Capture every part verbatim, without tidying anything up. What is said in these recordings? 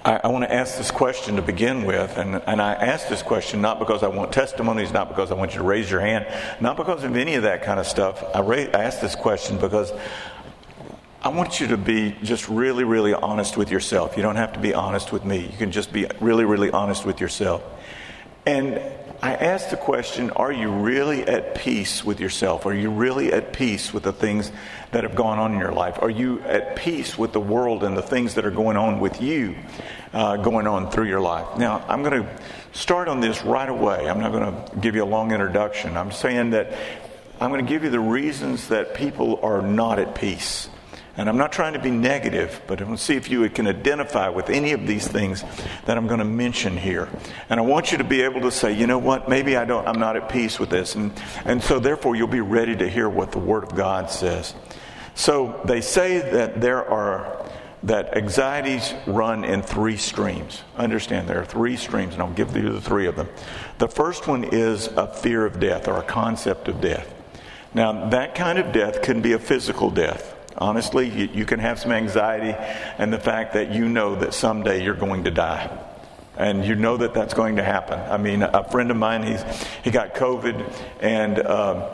I, I want to ask this question to begin with, and, and I ask this question not because I want testimonies, not because I want you to raise your hand, not because of any of that kind of stuff. I, ra- I ask this question because I want you to be just really, really honest with yourself. You don't have to be honest with me. You can just be really, really honest with yourself. And I ask the question, are you really at peace with yourself? Are you really at peace with the things that have gone on in your life? Are you at peace with the world and the things that are going on with you, uh, going on through your life? Now, I'm going to start on this right away. I'm not going to give you a long introduction. I'm saying that I'm going to give you the reasons that people are not at peace. And I'm not trying to be negative, but I want to see if you can identify with any of these things that I'm going to mention here. And I want you to be able to say, you know what, maybe I don't, I'm not at peace with this. And, and so therefore you'll be ready to hear what the Word of God says. So they say that there are, that anxieties run in three streams. Understand there are three streams, and I'll give you the three of them. The first one is a fear of death, or a concept of death. Now that kind of death can be a physical death. Honestly, you, you can have some anxiety and the fact that you know that someday you're going to die. And you know that that's going to happen. I mean, a friend of mine, he's he got COVID, and uh,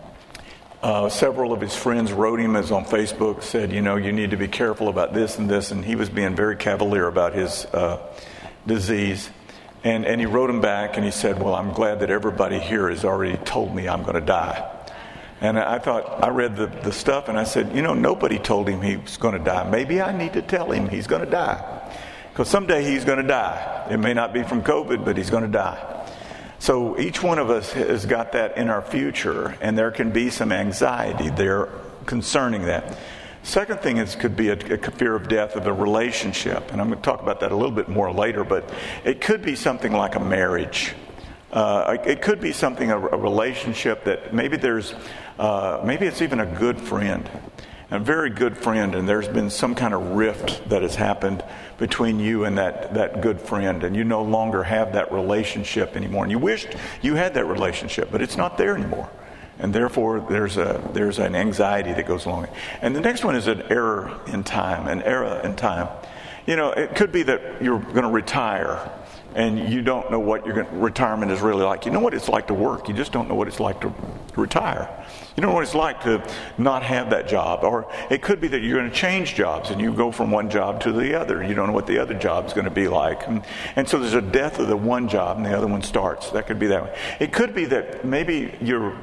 uh, several of his friends wrote him as on Facebook, said, you know, you need to be careful about this and this. And he was being very cavalier about his uh, disease. And, and he wrote him back and he said, well, I'm glad that everybody here has already told me I'm going to die. And I thought, I read the, the stuff and I said, you know, nobody told him he was going to die. Maybe I need to tell him he's going to die. Because someday he's going to die. It may not be from COVID, but he's going to die. So each one of us has got that in our future, and there can be some anxiety there concerning that. Second thing is could be a, a fear of death of a relationship. And I'm going to talk about that a little bit more later, but it could be something like a marriage. Uh, it could be something, a, a relationship that maybe there's, uh, maybe it's even a good friend, a very good friend, and there's been some kind of rift that has happened between you and that, that good friend, and you no longer have that relationship anymore. And you wished you had that relationship, but it's not there anymore. And therefore, there's a there's an anxiety that goes along. And the next one is an error in time, an error in time. You know, it could be that you're going to retire, and you don't know what your retirement is really like. You know what it's like to work. You just don't know what it's like to retire. You don't know what it's like to not have that job. Or it could be that you're going to change jobs and you go from one job to the other. You don't know what the other job is going to be like. And, and so there's a death of the one job and the other one starts. That could be that way. It could be that maybe your,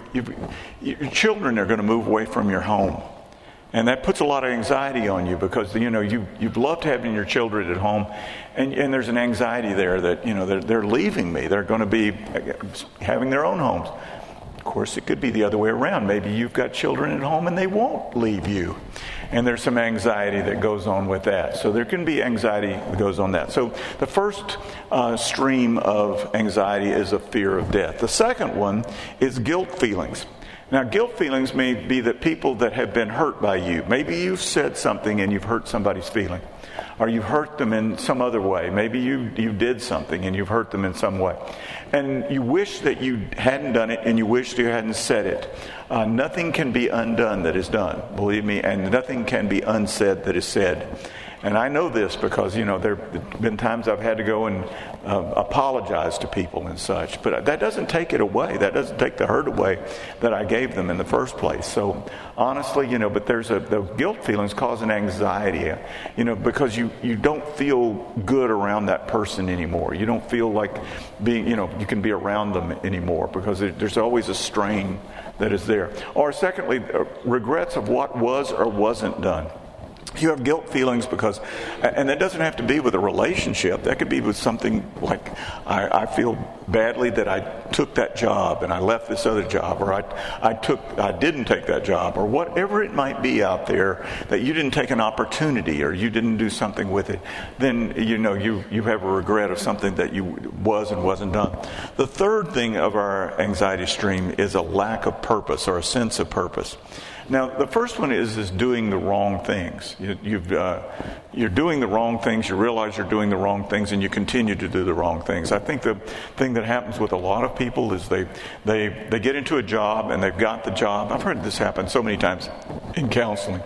your children are going to move away from your home. And that puts a lot of anxiety on you because, you know, you, you've loved having your children at home. And, and there's an anxiety there that, you know, they're, they're leaving me. They're going to be having their own homes. Of course, it could be the other way around. Maybe you've got children at home and they won't leave you. And there's some anxiety that goes on with that. So there can be anxiety that goes on that. So the first uh, stream of anxiety is a fear of death. The second one is guilt feelings. Now, guilt feelings may be that people that have been hurt by you. Maybe you've said something and you've hurt somebody's feeling. Or you've hurt them in some other way. Maybe you you did something and you've hurt them in some way. And you wish that you hadn't done it and you wish you hadn't said it. Uh, nothing can be undone that is done, believe me, and nothing can be unsaid that is said. And I know this because, you know, there have been times I've had to go and uh, apologize to people and such. But that doesn't take it away. That doesn't take the hurt away that I gave them in the first place. So honestly, you know, but there's a, the guilt feelings cause an anxiety, you know, because you, you don't feel good around that person anymore. You don't feel like being, you know, you can be around them anymore because there's always a strain that is there. Or secondly, regrets of what was or wasn't done. You have guilt feelings because, and that doesn't have to be with a relationship. That could be with something like, I, I feel badly that I took that job and I left this other job, or I, I took, I didn't take that job, or whatever it might be out there that you didn't take an opportunity or you didn't do something with it. Then you know you you have a regret of something that you was and wasn't done. The third thing of our anxiety stream is a lack of purpose or a sense of purpose. Now, the first one is is doing the wrong things. You, you've, uh, you're doing the wrong things, you realize you're doing the wrong things, and you continue to do the wrong things. I think the thing that happens with a lot of people is they, they, they get into a job, and they've got the job. I've heard this happen so many times in counseling.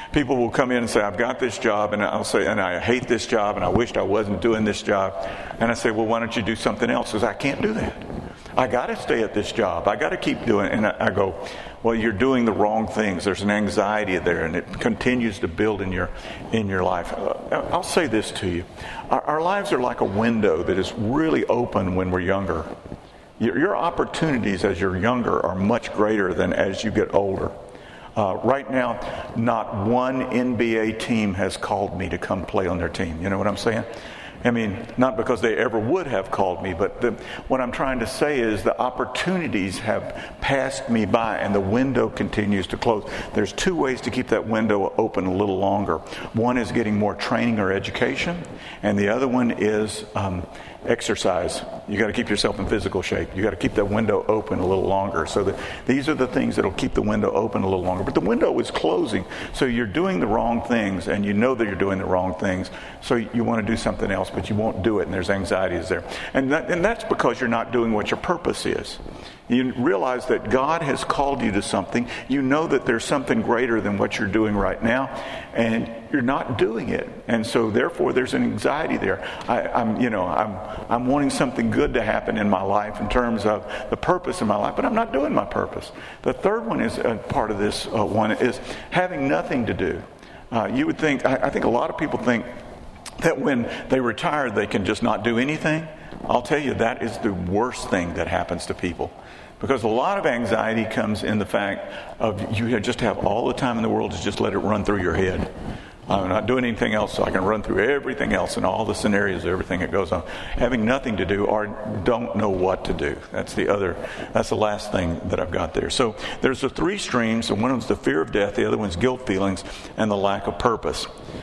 People will come in and say, I've got this job, and I'll say, and I hate this job, and I wished I wasn't doing this job. And I say, well, why don't you do something else? Because I can't do that. I got to stay at this job. I got to keep doing it. And I, I go, well, you're doing the wrong things. There's an anxiety there, and it continues to build in your in your life. Uh, I'll say this to you. Our, our lives are like a window that is really open when we're younger. Your, your opportunities as you're younger are much greater than as you get older. Uh, right now, not one N B A team has called me to come play on their team. You know what I'm saying? I mean, not because they ever would have called me, but the, what I'm trying to say is the opportunities have passed me by and the window continues to close. There's two ways to keep that window open a little longer. One is getting more training or education, and the other one is um, exercise. You got to keep yourself in physical shape. You got to keep that window open a little longer. So that these are the things that will keep the window open a little longer. But the window is closing, so you're doing the wrong things, and you know that you're doing the wrong things. So you want to do something else, but you won't do it, and there's anxieties there. And that, and that's because you're not doing what your purpose is. You realize that God has called you to something. You know that there's something greater than what you're doing right now, and you're not doing it. And so, therefore, there's an anxiety there. I, I'm, you know, I'm, I'm wanting something good to happen in my life in terms of the purpose of my life, but I'm not doing my purpose. The third one is uh, part of this uh, one is having nothing to do. Uh, you would think, I, I think a lot of people think that when they retire, they can just not do anything. I'll tell you, that is the worst thing that happens to people. Because a lot of anxiety comes in the fact of you just have all the time in the world to just let it run through your head. I'm not doing anything else, so I can run through everything else and all the scenarios, everything that goes on. Having nothing to do or don't know what to do. That's the other, that's the last thing that I've got there. So there's the three streams, and one of them's the fear of death, the other one's guilt feelings, and the lack of purpose.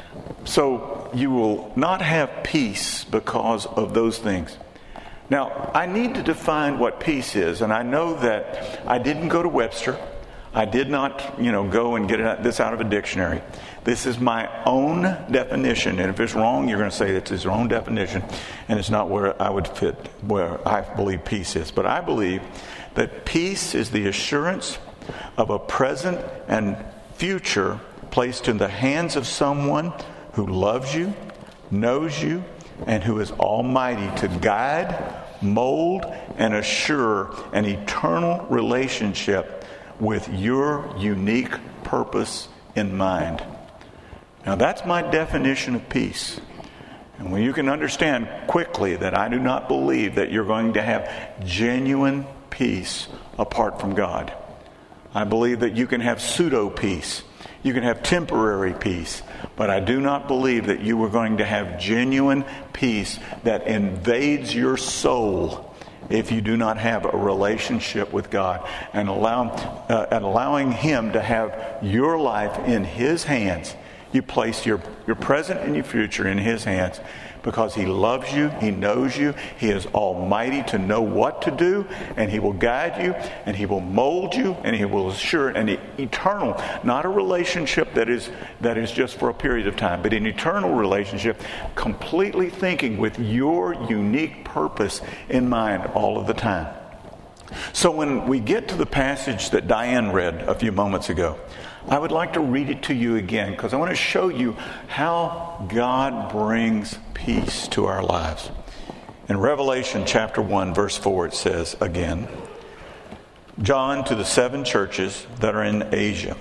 So you will not have peace because of those things. Now, I need to define what peace is, and I know that I didn't go to Webster. I did not, you know, go and get this out of a dictionary. This is my own definition, and if it's wrong, you're going to say it's his own definition, and it's not where I would fit, where I believe peace is. But I believe that peace is the assurance of a present and future placed in the hands of someone who loves you, knows you, and who is almighty to guide, mold, and assure an eternal relationship with your unique purpose in mind. Now that's my definition of peace. And when you can understand quickly that I do not believe that you're going to have genuine peace apart from God. I believe that you can have pseudo-peace. You can have temporary peace, but I do not believe that you are going to have genuine peace that invades your soul if you do not have a relationship with God and allow uh, and allowing Him to have your life in His hands. You place your, your present and your future in His hands because He loves you, He knows you, He is almighty to know what to do, and He will guide you, and He will mold you, and He will assure an eternal, not a relationship that is that is just for a period of time, but an eternal relationship, completely thinking with your unique purpose in mind all of the time. So when we get to the passage that Diane read a few moments ago, I would like to read it to you again because I want to show you how God brings peace to our lives. In Revelation chapter one, verse four, it says again, John to the seven churches that are in Asia.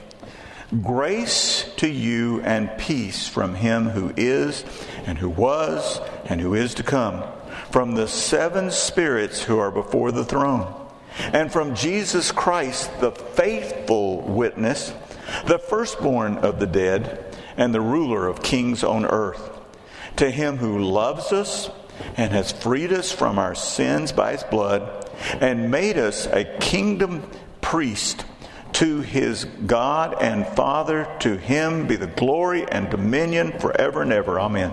Grace to you and peace from Him who is and who was and who is to come, from the seven spirits who are before the throne, and from Jesus Christ, the faithful witness, the firstborn of the dead, and the ruler of kings on earth. To Him who loves us and has freed us from our sins by His blood, and made us a kingdom priest to His God and Father, to Him be the glory and dominion forever and ever. Amen.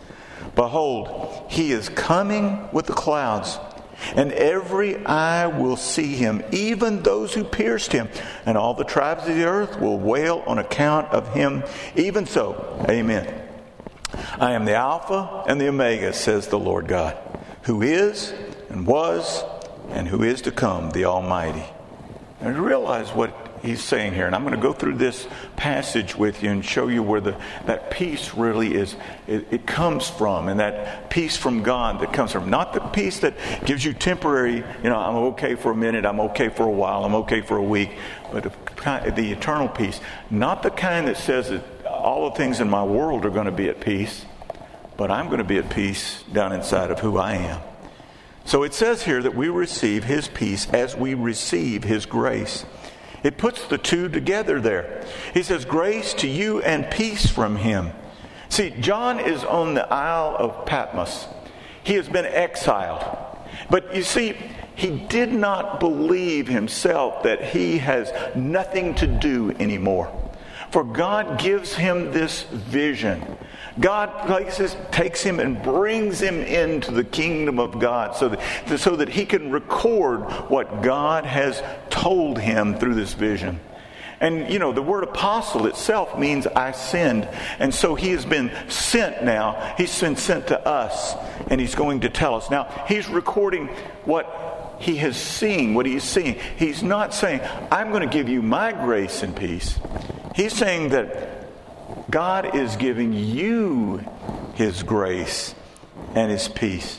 Behold, He is coming with the clouds, and every eye will see Him, even those who pierced Him, and all the tribes of the earth will wail on account of Him. Even so, amen. I am the Alpha and the Omega, says the Lord God, who is and was and who is to come, the Almighty. And realize what he's saying here. And I'm going to go through this passage with you and show you where the that peace really is, it, it comes from. And that peace from God that comes from. Not the peace that gives you temporary, you know, I'm okay for a minute, I'm okay for a while, I'm okay for a week. But the, the eternal peace. Not the kind that says that all the things in my world are going to be at peace. But I'm going to be at peace down inside of who I am. So it says here that we receive His peace as we receive His grace. It puts the two together there. He says, grace to you and peace from Him. See, John is on the Isle of Patmos. He has been exiled. But you see, he did not believe himself that he has nothing to do anymore. For God gives him this vision. God places, takes him and brings him into the kingdom of God so that, so that he can record what God has told him through this vision. And, you know, the word apostle itself means I send. And so he has been sent now. He's been sent to us. And he's going to tell us. Now, he's recording what he has seen, what he's seeing. He's not saying, I'm going to give you my grace and peace. He's saying that God is giving you His grace and His peace.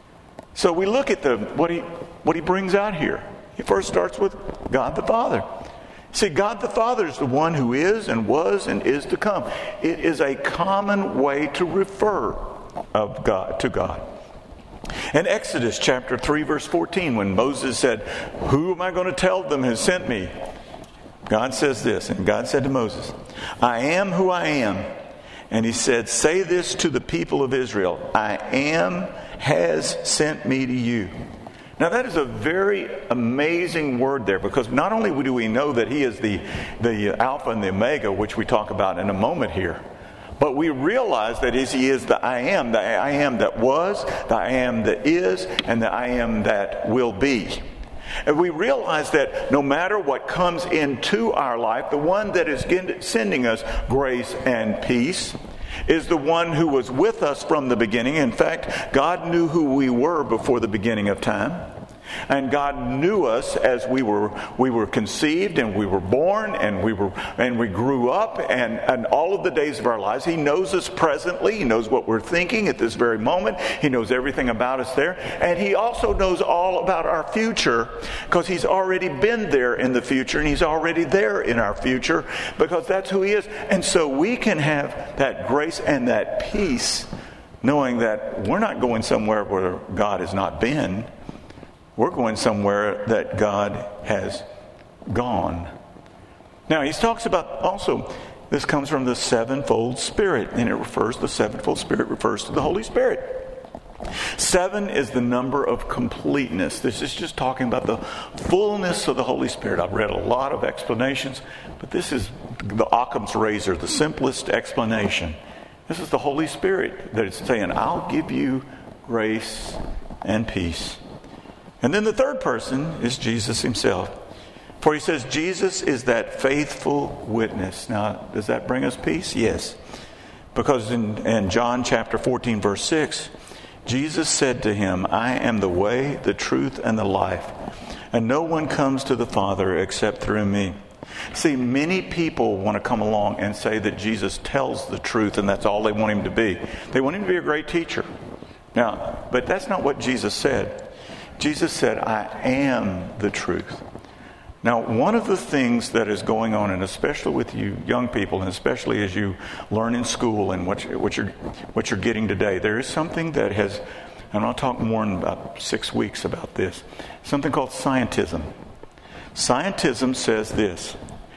So we look at the what he what he brings out here. He first starts with God the Father. See, God the Father is the one who is and was and is to come. It is a common way to refer of God to God. In Exodus chapter three, verse fourteen, when Moses said, "Who am I going to tell them has sent me?" God says this, and God said to Moses, I am who I am. And He said, say this to the people of Israel, I am has sent me to you. Now that is a very amazing word there, because not only do we know that He is the, the Alpha and the Omega, which we talk about in a moment here, but we realize that He is the I am, the I am that was, the I am that is, and the I am that will be. And we realize that no matter what comes into our life, the one that is sending us grace and peace is the one who was with us from the beginning. In fact, God knew who we were before the beginning of time. And God knew us as we were we were conceived and we were born and we were and we grew up and, and all of the days of our lives. He knows us presently. He knows what we're thinking at this very moment. He knows everything about us there. And He also knows all about our future, because He's already been there in the future and He's already there in our future, because that's who He is. And so we can have that grace and that peace, knowing that we're not going somewhere where God has not been. We're going somewhere that God has gone. Now, he talks about also, this comes from the sevenfold Spirit, and it refers, the sevenfold Spirit refers to the Holy Spirit. Seven is the number of completeness. This is just talking about the fullness of the Holy Spirit. I've read a lot of explanations, but this is the Occam's razor, the simplest explanation. This is the Holy Spirit that is saying, I'll give you grace and peace. And then the third person is Jesus Himself. For He says Jesus is that faithful witness. Now, does that bring us peace? Yes. Because in, in John chapter fourteen, verse six, Jesus said to him, I am the way, the truth, and the life. And no one comes to the Father except through me. See, many people want to come along and say that Jesus tells the truth and that's all they want Him to be. They want Him to be a great teacher. Now, but that's not what Jesus said. Jesus said, I am the truth. Now, one of the things that is going on, and especially with you young people, and especially as you learn in school and what, you, what, you're, what you're getting today, there is something that has, and I'll talk more in about six weeks about this, something called scientism. Scientism says this: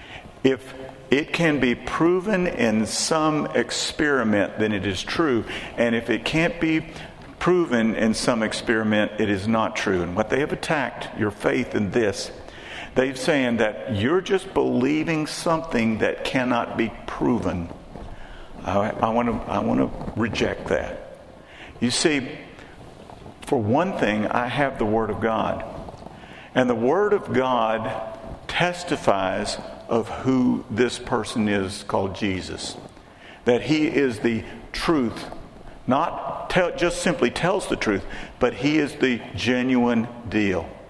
if it can be proven in some experiment, then it is true. And if it can't be proven in some experiment, it is not true. And what they have attacked your faith in this, they're saying that you're just believing something that cannot be proven. I, I want to I want to reject that. You see, for one thing, I have the Word of God. And the Word of God testifies of who this person is called Jesus. That He is the truth. Not tell, just simply tells the truth, but He is the genuine deal.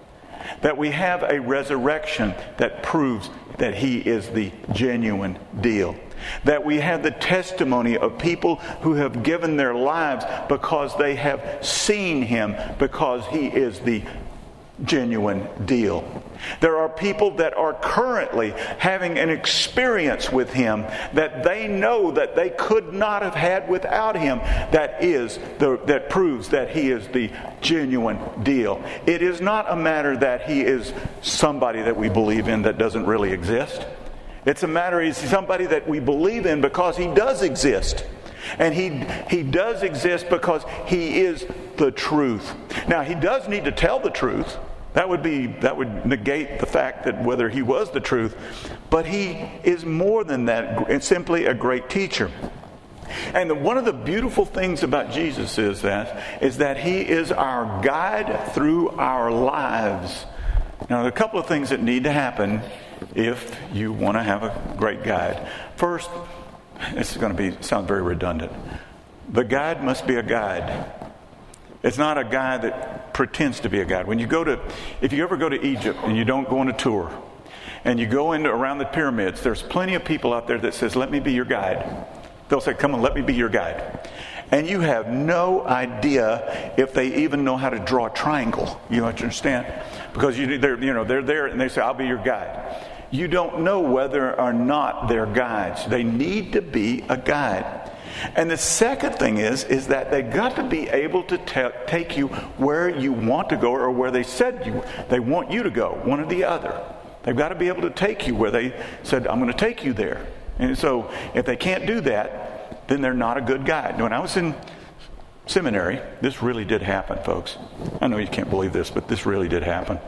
that we have a resurrection that proves that he is the genuine deal, that we have the testimony of people who have given their lives because they have seen him, because he is the genuine deal. There are people that are currently having an experience with him that they know that they could not have had without him, that is the, that proves that he is the genuine deal. It is not a matter that he is somebody that we believe in that doesn't really exist. It's a matter he's somebody that we believe in because he does exist. And he he does exist because he is the truth. Now, he does need to tell the truth. That would be that would negate the fact that whether he was the truth. But he is more than that. It's simply a great teacher. And the, one of the beautiful things about Jesus is that is that he is our guide through our lives. Now, there are a couple of things that need to happen if you want to have a great guide. First, this is going to be sound very redundant. The guide must be a guide. It's not a guide that pretends to be a guide. When you go to, if you ever go to Egypt and you don't go on a tour, and you go into around the pyramids, there's plenty of people out there that says, "Let me be your guide." They'll say, "Come on, let me be your guide." And you have no idea if they even know how to draw a triangle. You understand? Because you, they're, you know, they're there and they say, "I'll be your guide." You don't know whether or not they're guides. They need to be a guide. And the second thing is, is that they've got to be able to te- take you where you want to go or where they said you they want you to go, one or the other. They've got to be able to take you where they said, "I'm going to take you there." And so if they can't do that, then they're not a good guide. When I was in seminary, this really did happen, folks. I know you can't believe this, but this really did happen.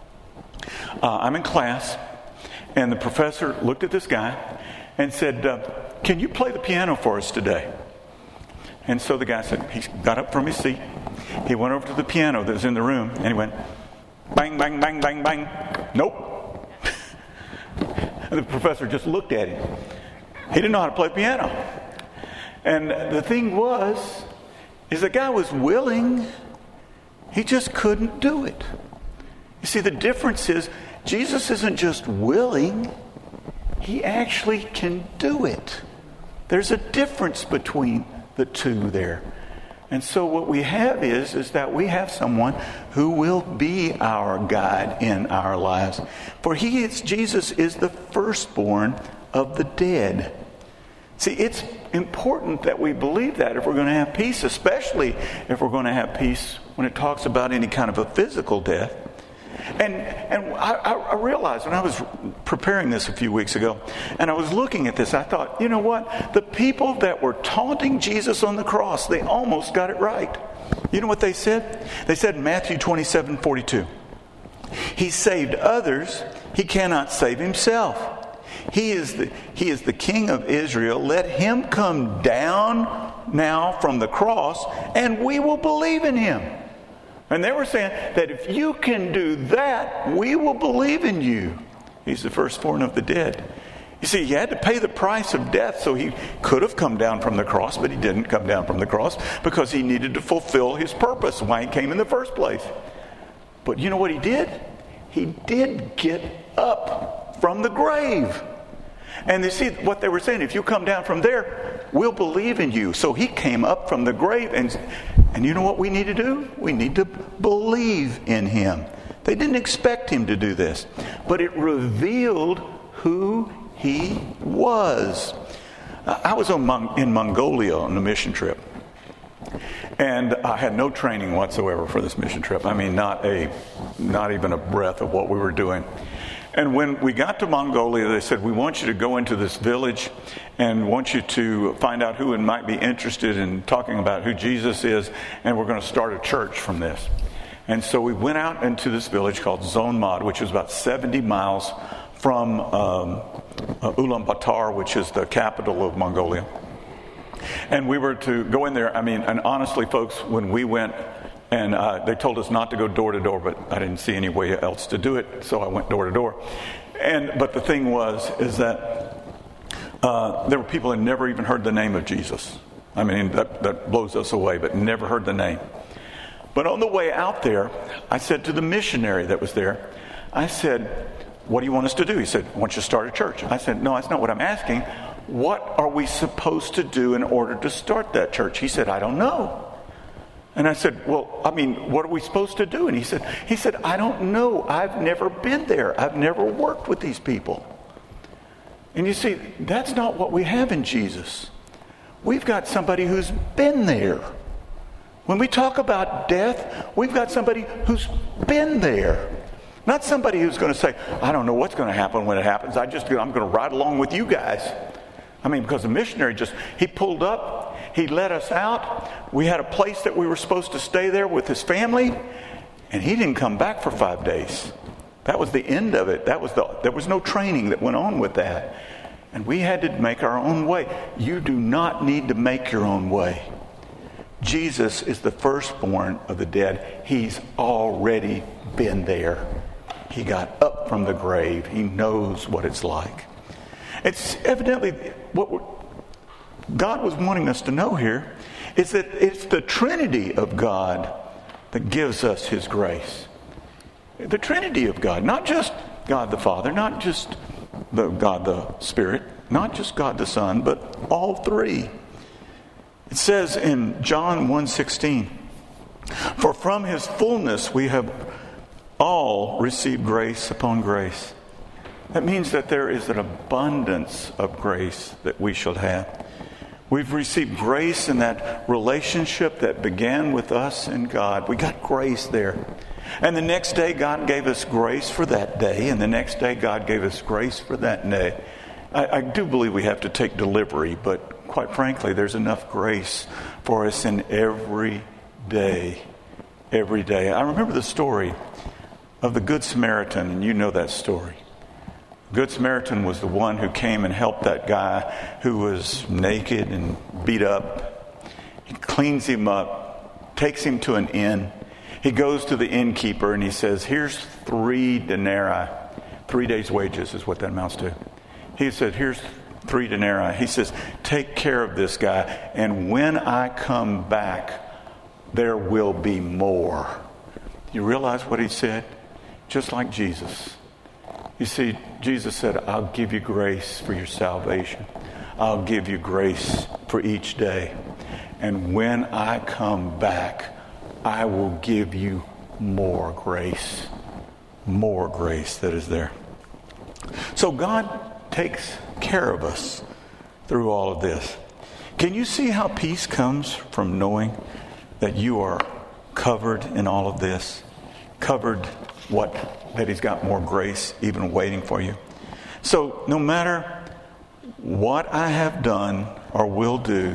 Uh, I'm in class, and the professor looked at this guy and said, uh, "Can you play the piano for us today?" And so the guy said, he got up from his seat. He went over to the piano that was in the room, and he went, bang, bang, bang, bang, bang. Nope. And the professor just looked at him. He didn't know how to play piano. And the thing was, is the guy was willing. He just couldn't do it. You see, the difference is, Jesus isn't just willing. He actually can do it. There's a difference between the two there. And so what we have is, is that we have someone who will be our guide in our lives. For he is, Jesus is the firstborn of the dead. See, it's important that we believe that if we're going to have peace, especially if we're going to have peace when it talks about any kind of a physical death. And and I, I realized when I was preparing this a few weeks ago, and I was looking at this, I thought, you know what? The people that were taunting Jesus on the cross, they almost got it right. You know what they said? They said in Matthew twenty-seven forty-two, "He saved others, he cannot save himself. He is the he is the King of Israel. Let him come down now from the cross, and we will believe in him." And they were saying that if you can do that, we will believe in you. He's the firstborn of the dead. You see, he had to pay the price of death, so he could have come down from the cross, but he didn't come down from the cross because he needed to fulfill his purpose, why he came in the first place. But you know what he did? He did get up from the grave. And you see what they were saying, if you come down from there, we'll believe in you. So he came up from the grave, and and you know what we need to do? We need to believe in him. They didn't expect him to do this, but it revealed who he was. I was on Mon- in Mongolia on a mission trip, and I had no training whatsoever for this mission trip. I mean, not a, not even a breath of what we were doing. And when we got to Mongolia, they said, "We want you to go into this village and want you to find out who might be interested in talking about who Jesus is, and we're going to start a church from this." And so we went out into this village called Zonmad, which is about seventy miles from um, uh, Ulaanbaatar, which is the capital of Mongolia. And we were to go in there. I mean, and honestly, folks, when we went, and uh, they told us not to go door to door, but I didn't see any way else to do it, so I went door to door. And but the thing was, is that uh, there were people that never even heard the name of Jesus. I mean, that, that blows us away, but never heard the name. But on the way out there, I said to the missionary that was there, I said, what do you want us to do? He said, I want you to start a church. I said, no, that's not what I'm asking. What are we supposed to do in order to start that church? He said, I don't know. And I said, well, I mean, what are we supposed to do? And he said, he said, I don't know. I've never been there. I've never worked with these people. And you see, that's not what we have in Jesus. We've got somebody who's been there. When we talk about death, we've got somebody who's been there. Not somebody who's going to say, I don't know what's going to happen when it happens. I just, I'm going to ride along with you guys. I mean, because the missionary just, he pulled up, he let us out. We had a place that we were supposed to stay there with his family, and he didn't come back for five days. That was the end of it. That was the, there was no training that went on with that. And we had to make our own way. You do not need to make your own way. Jesus is the firstborn of the dead. He's already been there. He got up from the grave. He knows what it's like. It's evidently what we're, God was wanting us to know here is that it's the Trinity of God that gives us His grace. The Trinity of God, not just God the Father, not just the God the Spirit, not just God the Son, but all three. It says in John one sixteen, for from His fullness we have all received grace upon grace. That means that there is an abundance of grace that we shall have. We've received grace in that relationship that began with us and God. We got grace there. And the next day God gave us grace for that day. And the next day God gave us grace for that day. I, I do believe we have to take delivery, but quite frankly, there's enough grace for us in every day. Every day. I remember the story of the Good Samaritan, and you know that story. Good Samaritan was the one who came and helped that guy who was naked and beat up. He cleans him up, takes him to an inn. He goes to the innkeeper and he says, here's three denarii. Three days' wages is what that amounts to. He said, here's three denarii. He says, take care of this guy, and when I come back, there will be more. You realize what he said? Just like Jesus. You see, Jesus said, I'll give you grace for your salvation. I'll give you grace for each day. And when I come back, I will give you more grace. More grace that is there. So God takes care of us through all of this. Can you see how peace comes from knowing that you are covered in all of this? Covered what? That He's got more grace even waiting for you. So no matter what I have done or will do,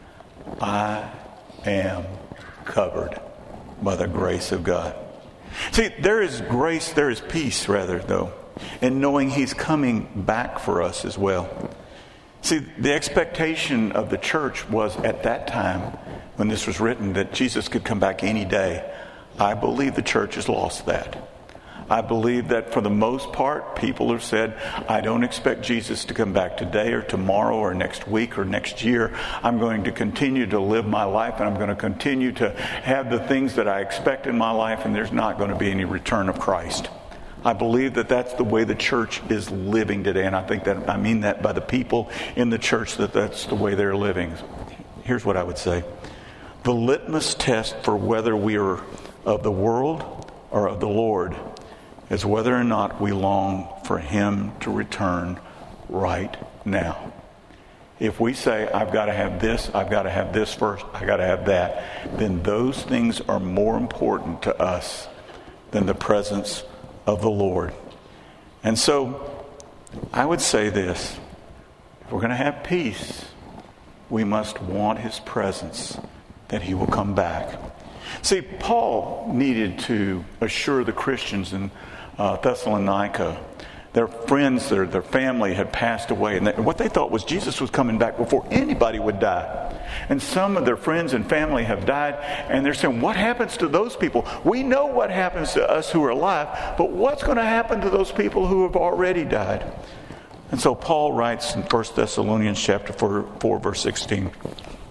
I am covered by the grace of God. See, there is grace, there is peace rather, though, in knowing He's coming back for us as well. See, the expectation of the church was at that time, when this was written, that Jesus could come back any day. I believe the church has lost that. I believe that for the most part, people have said, I don't expect Jesus to come back today or tomorrow or next week or next year. I'm going to continue to live my life, and I'm going to continue to have the things that I expect in my life, and there's not going to be any return of Christ. I believe that that's the way the church is living today, and I think that I mean that by the people in the church, that that's the way they're living. Here's what I would say. The litmus test for whether we are of the world or of the Lord is whether or not we long for Him to return right now. If we say, I've got to have this, I've got to have this first, I've got to have that, then those things are more important to us than the presence of the Lord. And so, I would say this. If we're going to have peace, we must want His presence, that He will come back. See, Paul needed to assure the Christians in uh, Thessalonica, their friends, their, their family had passed away, and they, what they thought was Jesus was coming back before anybody would die. And some of their friends and family have died, and they're saying, what happens to those people? We know what happens to us who are alive, but what's going to happen to those people who have already died? And so Paul writes in First Thessalonians chapter four, four verse sixteen,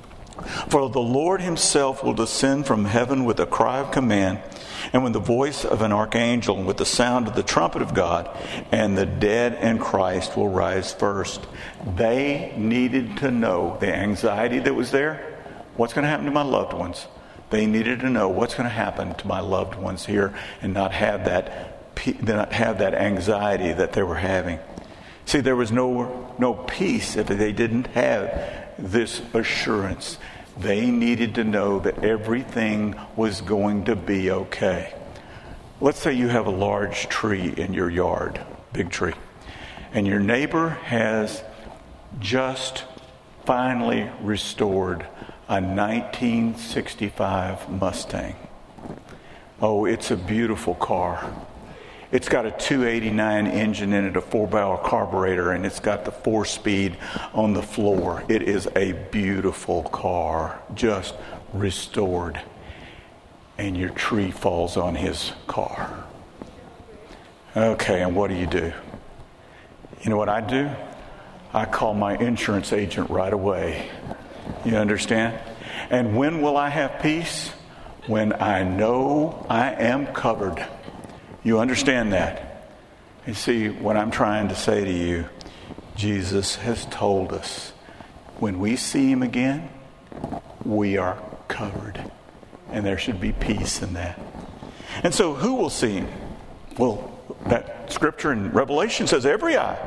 For the Lord himself will descend from heaven with a cry of command, and with the voice of an archangel, and with the sound of the trumpet of God, and the dead in Christ will rise first. They needed to know the anxiety that was there. What's going to happen to my loved ones? They needed to know what's going to happen to my loved ones here, and not have that, not have that anxiety that they were having. See, there was no no peace if they didn't have this assurance. They needed to know that everything was going to be okay. Let's say you have a large tree in your yard, big tree, and your neighbor has just finally restored a nineteen sixty-five Mustang. Oh, it's a beautiful car. It's got a two eighty-nine engine in it, a four-barrel carburetor, and it's got the four-speed on the floor. It is a beautiful car, just restored. And your tree falls on his car. Okay, and what do you do? You know what I do? I call my insurance agent right away. You understand? And when will I have peace? When I know I am covered. You understand that? And see, what I'm trying to say to you, Jesus has told us, when we see him again, we are covered. And there should be peace in that. And so who will see him? Well, that scripture in Revelation says every eye.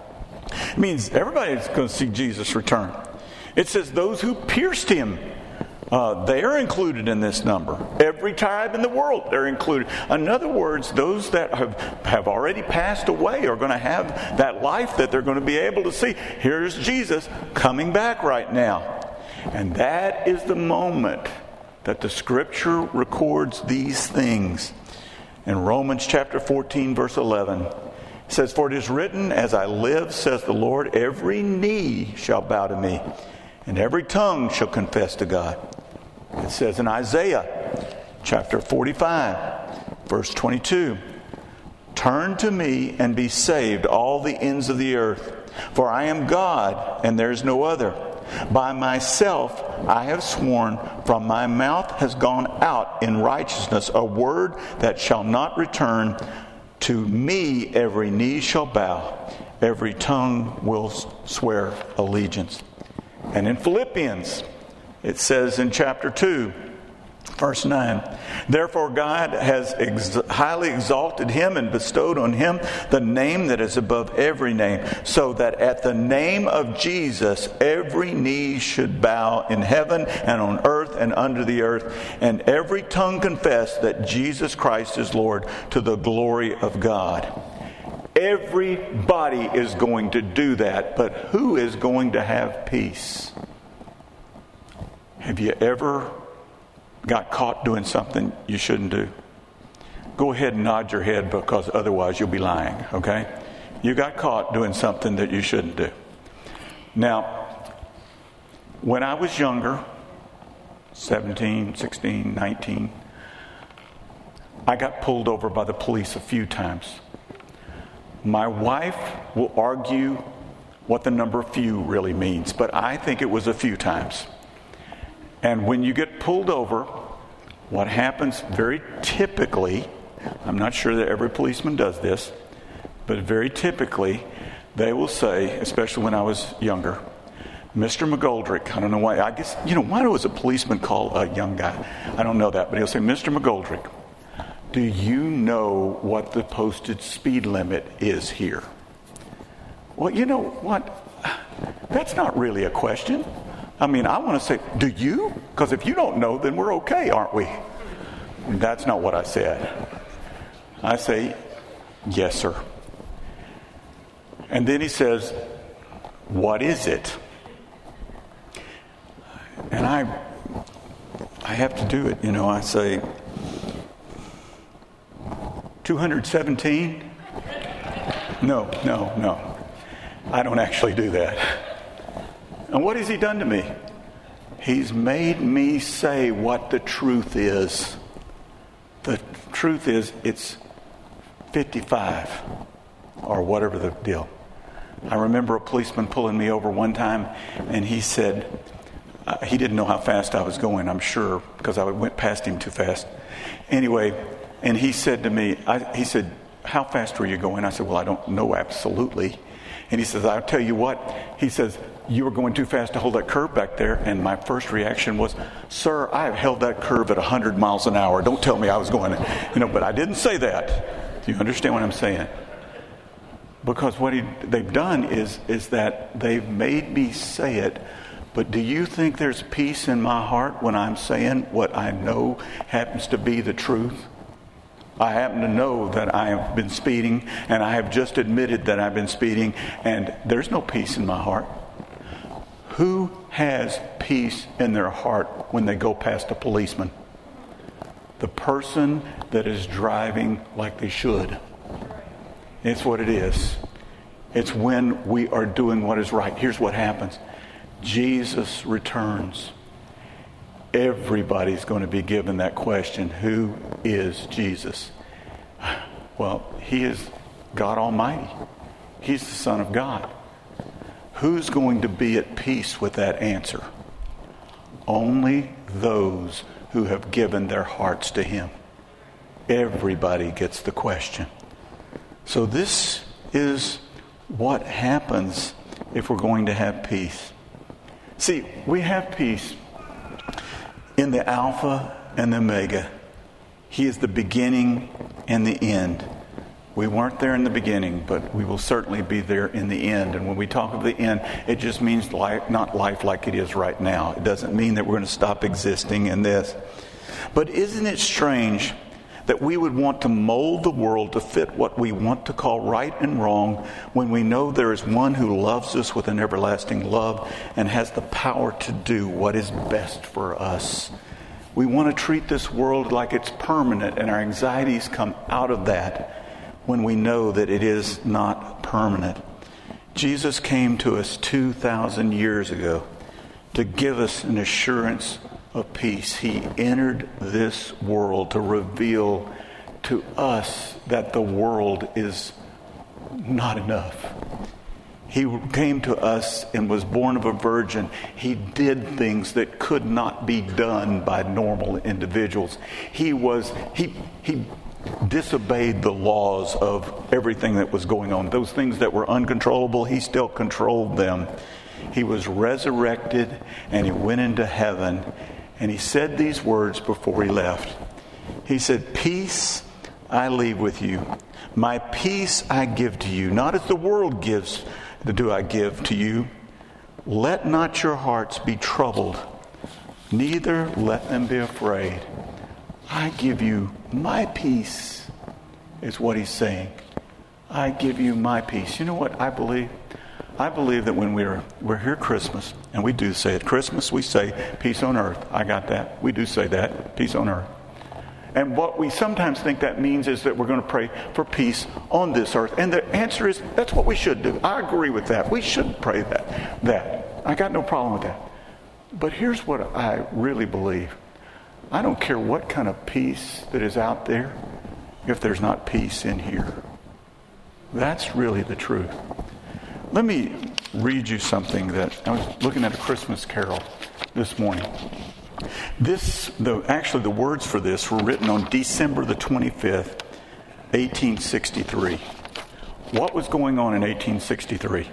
It means everybody's going to see Jesus return. It says those who pierced him, Uh, they are included in this number. Every tribe in the world, they're included. In other words, those that have, have already passed away are going to have that life that they're going to be able to see. Here's Jesus coming back right now. And that is the moment that the scripture records these things. In Romans chapter fourteen, verse eleven, it says, "For it is written, as I live, says the Lord, every knee shall bow to me, and every tongue shall confess to God." It says in Isaiah chapter forty-five, verse twenty-two, "Turn to me and be saved, all the ends of the earth. For I am God, and there is no other. By myself I have sworn, from my mouth has gone out in righteousness a word that shall not return. To me every knee shall bow, every tongue will swear allegiance." And in Philippians, it says in chapter two, verse nine, "Therefore God has ex- highly exalted him and bestowed on him the name that is above every name, so that at the name of Jesus every knee should bow in heaven and on earth and under the earth, and every tongue confess that Jesus Christ is Lord, to the glory of God." Everybody is going to do that, but who is going to have peace? Have you ever got caught doing something you shouldn't do? Go ahead and nod your head, because otherwise you'll be lying, okay? You got caught doing something that you shouldn't do. Now, when I was younger, seventeen, sixteen, nineteen, I got pulled over by the police a few times. My wife will argue what the number few really means, but I think it was a few times. And when you get pulled over, what happens very typically, I'm not sure that every policeman does this, but very typically, they will say, especially when I was younger, "Mister McGoldrick," I don't know why, I guess, you know, why does a policeman call a young guy? I don't know that, but he'll say, "Mister McGoldrick, do you know what the posted speed limit is here?" Well, you know what? That's not really a question. I mean, I want to say, do you? Because if you don't know, then we're okay, aren't we? And that's not what I said. I say, "Yes, sir." And then he says, "What is it?" And I, I have to do it. You know, I say, two hundred seventeen? No, no, no. I don't actually do that. And what has he done to me? He's made me say what the truth is. The truth is, it's fifty-five or whatever the deal. I remember a policeman pulling me over one time, and he said, uh, he didn't know how fast I was going, I'm sure, because I went past him too fast. Anyway, and he said to me, I, he said, how fast were you going? I said, well, I don't know absolutely. And he says, I'll tell you what. He says, you were going too fast to hold that curve back there. And my first reaction was, sir, I have held that curve at one hundred miles an hour. Don't tell me I was going, you know, but I didn't say that. Do you understand what I'm saying? Because what he, they've done is, is that they've made me say it. But do you think there's peace in my heart when I'm saying what I know happens to be the truth? I happen to know that I have been speeding, and I have just admitted that I've been speeding, and there's no peace in my heart. Who has peace in their heart when they go past a policeman? The person that is driving like they should. It's what it is. It's when we are doing what is right. Here's what happens. Jesus returns. Everybody's going to be given that question. Who is Jesus? Well, he is God Almighty. He's the Son of God. Who's going to be at peace with that answer? Only those who have given their hearts to him. Everybody gets the question. So this is what happens if we're going to have peace. See, we have peace in the Alpha and the Omega. He is the beginning and the end. We weren't there in the beginning, but we will certainly be there in the end. And when we talk of the end, it just means life, not life like it is right now. It doesn't mean that we're going to stop existing in this. But isn't it strange that we would want to mold the world to fit what we want to call right and wrong when we know there is one who loves us with an everlasting love and has the power to do what is best for us? We want to treat this world like it's permanent, and our anxieties come out of that when we know that it is not permanent. Jesus came to us two thousand years ago to give us an assurance of peace. He entered this world to reveal to us that the world is not enough. He came to us and was born of a virgin. He did things that could not be done by normal individuals. He was he he disobeyed the laws of everything that was going on. Those things that were uncontrollable, he still controlled them. He was resurrected and he went into heaven. And he said these words before he left. He said, peace I leave with you. My peace I give to you. Not as the world gives, do I give to you. Let not your hearts be troubled. Neither let them be afraid. I give you my peace, is what he's saying. I give you my peace. You know what I believe? I believe that when we're we're here Christmas, and we do say at Christmas, we say peace on earth. I got that. We do say that, peace on earth. And what we sometimes think that means is that we're going to pray for peace on this earth. And the answer is, that's what we should do. I agree with that. We should pray that. That. I got no problem with that. But here's what I really believe. I don't care what kind of peace that is out there if there's not peace in here. That's really the truth. Let me read you something that I was looking at a Christmas carol this morning. This, the actually the words for this were written on December the twenty-fifth, eighteen sixty-three. What was going on in eighteen sixty-three?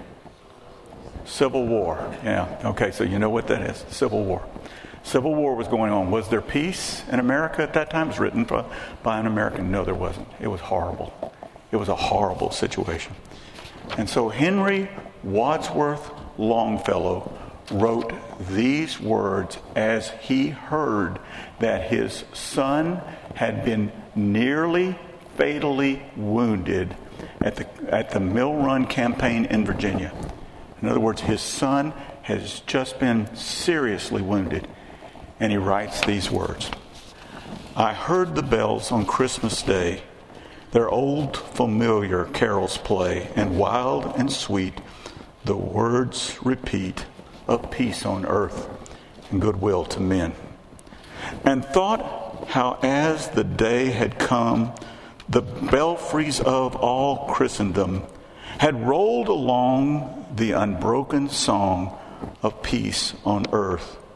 Civil War. Yeah. Okay. So you know what that is? Civil War. Civil War was going on. Was there peace in America at that time? It was written by, by an American. No, there wasn't. It was horrible. It was a horrible situation. And so Henry Wadsworth Longfellow wrote these words as he heard that his son had been nearly fatally wounded at the at the Mill Run campaign in Virginia. In other words, his son has just been seriously wounded. And he writes these words. I heard the bells on Christmas Day, their old familiar carols play, and wild and sweet the words repeat of peace on earth and goodwill to men. And thought how as the day had come, the belfries of all Christendom had rolled along the unbroken song of peace on earth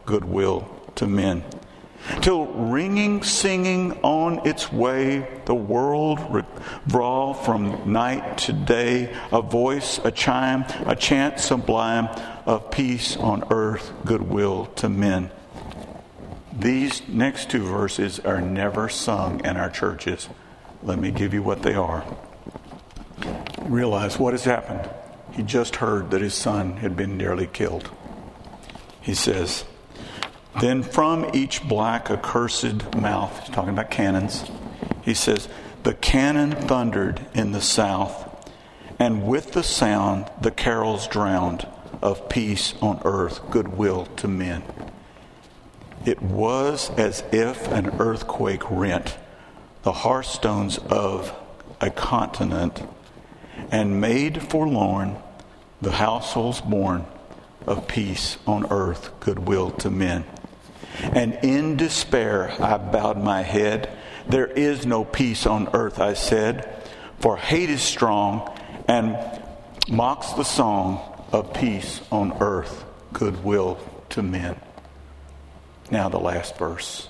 goodwill to men. Till ringing, singing on its way, the world revolve from night to day, a voice, a chime, a chant sublime of peace on earth, goodwill to men. These next two verses are never sung in our churches. Let me give you what they are. Realize what has happened. He just heard that his son had been nearly killed. He says, then from each black accursed mouth, he's talking about cannons, he says, the cannon thundered in the south, and with the sound the carols drowned of peace on earth, goodwill to men. It was as if an earthquake rent the hearthstones of a continent and made forlorn the households born of peace on earth, goodwill to men. And in despair I bowed my head. There is no peace on earth, I said, for hate is strong and mocks the song of peace on earth, goodwill to men. Now the last verse.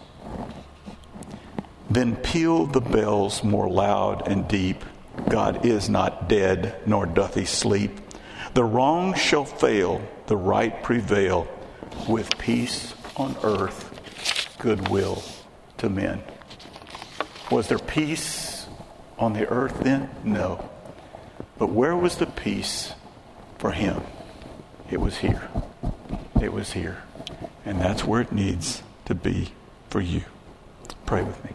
Then peal the bells more loud and deep. God is not dead, nor doth he sleep. The wrong shall fail, the right prevail, with peace on earth, goodwill to men. Was there peace on the earth then? No. But where was the peace for him? It was here. It was here. And that's where it needs to be for you. Pray with me.